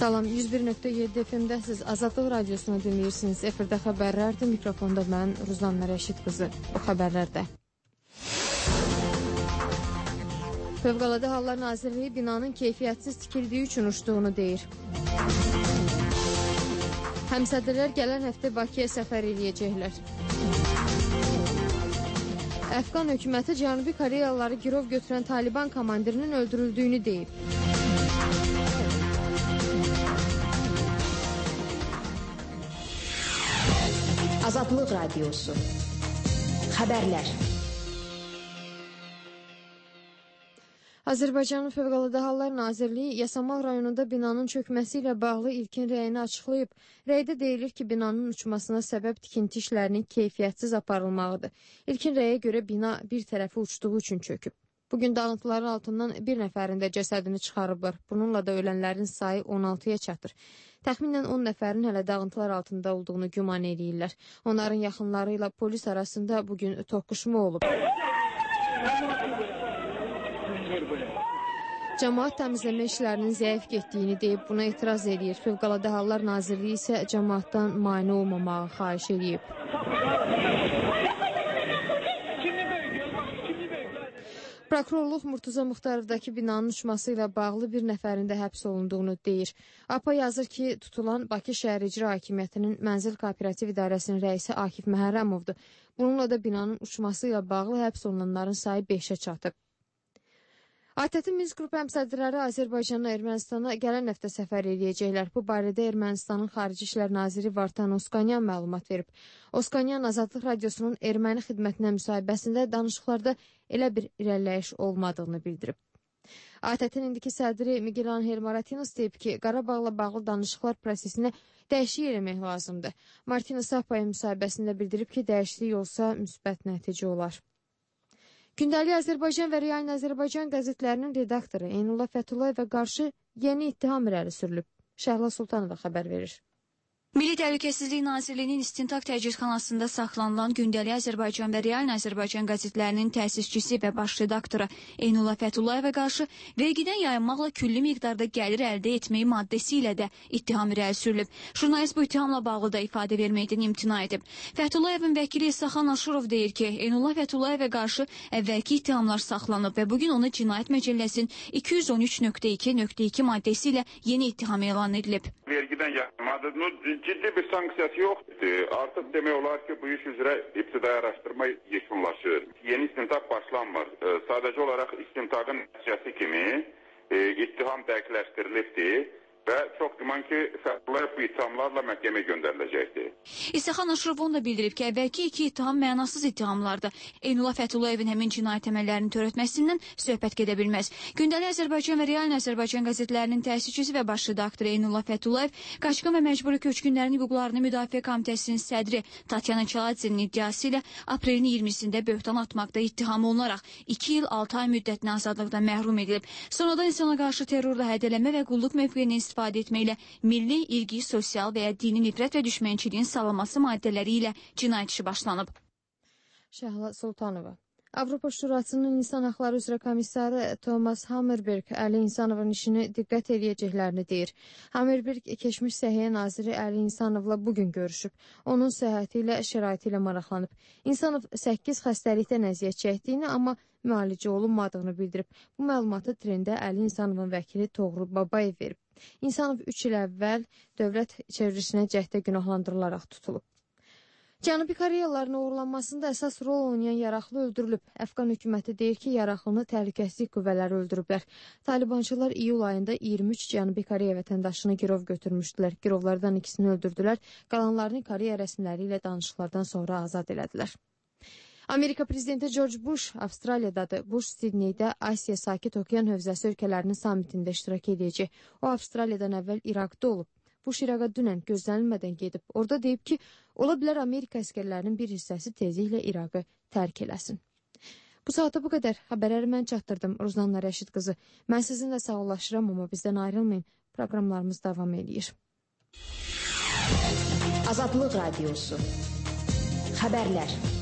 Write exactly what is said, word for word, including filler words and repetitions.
Salam, yüz bir nöqtə yeddi F M-dəsiz Azadlıq Radiosunu dinləyirsiniz. Efirdə xəbərlərdir. Mikrofonda mən Ruzanna Rəşid qızı. Bu xəbərlərdə. Fövqəladə Hallar Nazirliyi binanın keyfiyyətsiz tikildiyi üçün uçduğunu deyir. Həmsədrlər gələn həftə Bakıya səfər eləyəcəklər. Əfqan hökuməti Cənubi Koreyalıları girov götürən Taliban komandirinin öldürüldüyünü deyib. Azadlıq Radiosu. Xəbərlər. Azərbaycanın Fövqəladə Hallar Nazirliyi Yasamal rayonunda binanın çökməsi ilə bağlı ilkin rəyini açıqlayıb. Rəydə deyilir ki, binanın uçmasına səbəb tikinti işlərinin keyfiyyətsiz aparılmağıdır. İlkin rəyə görə bina bir tərəfi uçduğu üçün çöküb. Bugün dağıntıların altından bir nəfərin də cəsədini çıxarıblar. Bununla da ölənlərin sayı on altıya çatır. Təxminən on nəfərin hələ dağıntılar altında olduğunu güman edirlər. Onların yaxınları ilə polis arasında bugün toqquşma olub. Cəmaət təmizləmə işlərinin zəif getdiyini deyib, buna etiraz edir. Fövqəladə Hallar Nazirliyi isə cəmaətdən mane olmamağı xahiş edib. Prokurorluq Murtuza Muxtarovdakı binanın uçması ilə bağlı bir nəfərin də həbs olunduğunu deyir. A P A yazır ki, tutulan Bakı Şəhər İcra Hakimiyyətinin Mənzil Kooperativ İdarəsinin rəisi Akif Məhərrəmovdur. Bununla da binanın uçması ilə bağlı həbs olunanların sayı beşə çatıb. A T T Minsk qrup həmsədrləri Azərbaycanla Ermənistana gələn həftə səfər eləyəcəklər. Bu barədə Ermənistanın Xarici İşlər Naziri Vartan Oskanyan məlumat verib. Oskanyan Azadlıq Radiosunun erməni xidmətinə müsahibəsində danışıqlarda elə bir irəliləyiş olmadığını bildirib. A T T-nin indiki sədri Miguel Angel Martínez deyib ki, Qarabağla bağlı danışıqlar prosesinə dəyişiklik eləmək lazımdır. Martínez A P A-ya müsahibəsində bildirib ki, dəyişiklik olsa müsbət nəticə olar. Gündəlik Azərbaycan və Real Azərbaycan qəzetlərinin redaktoru Eynullah Fətullayevə qarşı yeni ittiham irəli sürülüb. Şəhla Sultanova xəbər verir. Milli Təhlükəsizlik Nazirliyinin İstintaq Təcridxanasında saxlanılan Gündəlik Azərbaycan və Real Azərbaycan qəzetlərinin təsisçisi və baş redaktoru Eynullah Fətullayevə qarşı vergidən yayınmaqla külli miqdarda gəlir əldə etməyi maddəsi ilə də ittiham irəli sürülüb. Jurnalist bu ittihamla bağlı da ifadə verməkdən imtina edib. Fətullayevin vəkili Saxan Aşurov deyir ki, Eynullah Fətullayevə qarşı əvvəlki ittihamlar saxlanıb və bugün ona Cinayət Məcəlləsinin iki yüz on üç nöqtə iki nöqtə iki maddəsi ilə yeni ittiham elan edilib. Vergidən yayınmadır. Ciddi bir sanksiyası yoxdur. Artıq demək olar ki, bu iş üzrə ibtidai araşdırma yekunlaşır. Yeni istintaq başlanmır. Sadəcə olaraq istintaqın nəticəsi kimi e, ittiham dəqiqləşdirilibdir və çox güman ki, Fəthullayev bu ittihamlarla məhkəməyə göndəriləcəkdir. İstixan Aşırov onu da bildirib ki, əvvəlki iki ittiham mənasız ittihamlardır. Eynullah Fətullayevin həmin cinayət əməllərinin törətməsindən söhbət gedə bilməz. Gündəlik Azərbaycan və Real Azərbaycan qəzetlərinin təsisçisi və baş redaktoru Eynullah Fəthullayev qaçqın və məcburi köçkünlərin hüquqlarını müdafiə komitəsinin sədri Tatyana Çalatzinin iddiası ilə aprelin iyirmisində böhtan atmaqda ittiham olunaraq iki il altı ay müddətinə azadlıqdan məhrum edilib. Sonradan insana qarşı terrorla hədələmə və qulluq mövqeyini istifadə etməklə milli, irqi, sosial və ya dini nifrət və düşmənçiliyin salınması maddələri ilə cinayət işi başlanıb. Şəhla Sultanova. Avropa Şurasının İnsan Haqları üzrə komissarı Thomas Hammerberg Əli İnsanovun işini diqqət eləyəcəklərini deyir. Hammerberg keçmiş Səhiyyə naziri Əli İnsanovla bugün görüşüb. Onun səhhəti ilə, şəraiti ilə maraqlanıb. İnsanov səkkiz xəstəlikdən əziyyət çəkdiyini, amma müalicə olunmadığını bildirib. Bu məlumatı trendə Əli İnsanovun vəkili Toğrul Babayev verib. İnsanov üç il əvvəl dövlət çevrilişinə cəhdə günahlandırılaraq tutulub. Cənubi Koreyalıların uğurlanmasında əsas rol oynayan Yaraqlı öldürülüb. Əfqan hökuməti deyir ki, Yaraqlını təhlükəsizlik qüvvələri öldürüblər. Talibançılar iyul ayında iyirmi üç Cənubi Koreya vətəndaşını girov götürmüşdülər. Girovlardan ikisini öldürdülər, qalanlarını Koreya rəsmiləri ilə danışıqlardan sonra azad elədilər. Amerika prezidenti George Bush Avstraliyadadır. Bush Sidneydə Asiya Sakit Okean hövzəsi ölkələrinin samitində iştirak edəcək. O, Avstraliyadan əvvəl İraqda olub. Bush İraqa dünən gözlənilmədən gedib. Orada deyib ki, ola bilər Amerika əskərlərinin bir hissəsi tezliklə İraqı tərk eləsin. Bu saata bu qədər. Xəbərləri mən çatdırdım. Ruzanna Rəşid qızı. Mən sizinlə sağollaşıram, amma bizdən ayrılmayın. Proqramlarımız davam edir. Azadlıq Radiosu. Xəbərlər.